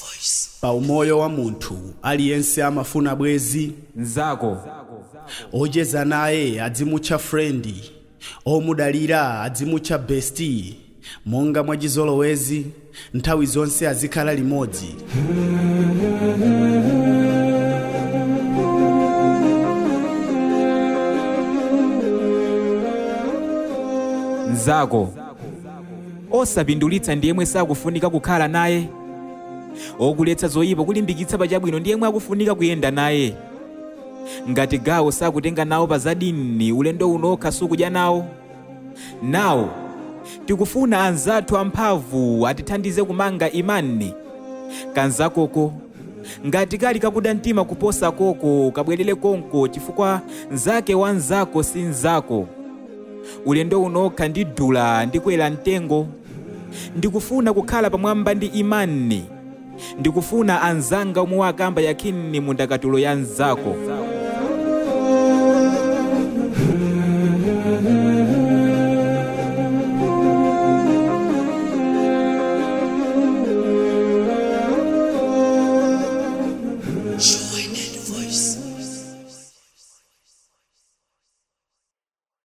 Pa umoyo wa munthu aliyense amafuna bwezi nzako ocheza naye adzimutcha frendi, omudalira adzimutcha bestie, monga mwachizolowezi nthawi zonse azikhala limodzi. nzako osapindulitsa ndiyemwe sakufunika kukhala naye, okuletsa zoyipa kulimbikitsa pachabwino ndiyemwe akufunika kuyenda naye. Ngati gawo sakutenga nawo pa zadini, ulendo unokha sukudya nawo. Nawo tikufuna anzathu amphamvu atithandize kumanga imani. Kanzakoko ngati kali kakuda mtima kuposa koko, kabwerere konko chifukwa nzake wanzako si nzako. Ulendo unokha ndidula ndikwera mtengo. Ndikufuna kukhala pamwamba ndi imani. Ndikufuna anzanga omwe wakamba yakini mundakatulo ya nzako.